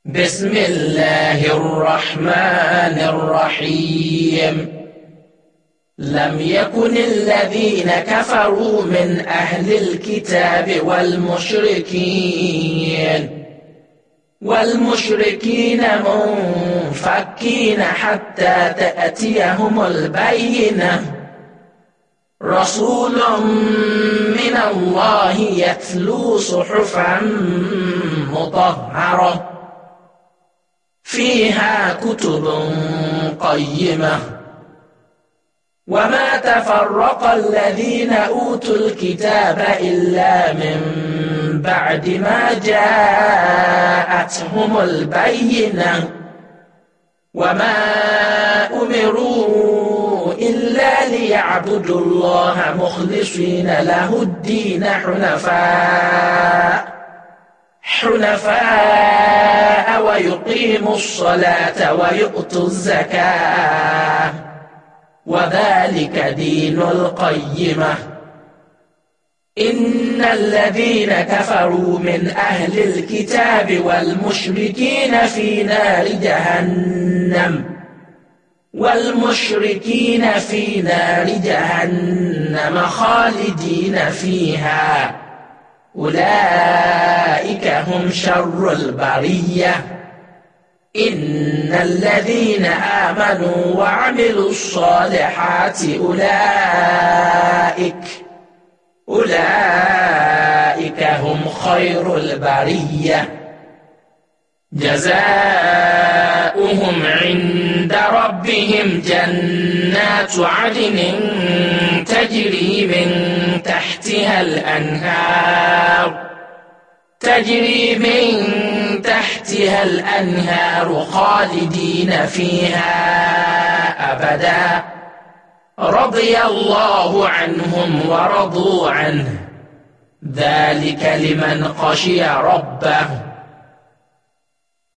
بسم الله الرحمن الرحيم. لم يكن الذين كفروا من أهل الكتاب والمشركين منفكين حتى تأتيهم البينة، رسول من الله يتلو صحفا مطهرة فيها كتب قيمة. وما تفرق الذين أوتوا الكتاب إلا من بعد ما جاءتهم البينة، وما أمروا إلا ليعبدوا الله مخلصين له الدين حنفاء ويقيموا الصلاة ويؤتوا الزكاة، وذلك دين القيمة. إن الذين كفروا من أهل الكتاب والمشركين في نار جهنم خالدين فيها، أولئك هم شر البرية. إن الذين آمنوا وعملوا الصالحات أولئك هم خير البرية. جزاؤهم عند ربهم جنات عدن تجري من تحتها الأنهار خالدين فيها أبدا، رضي الله عنهم ورضوا عنه، ذلك لمن خشي ربه.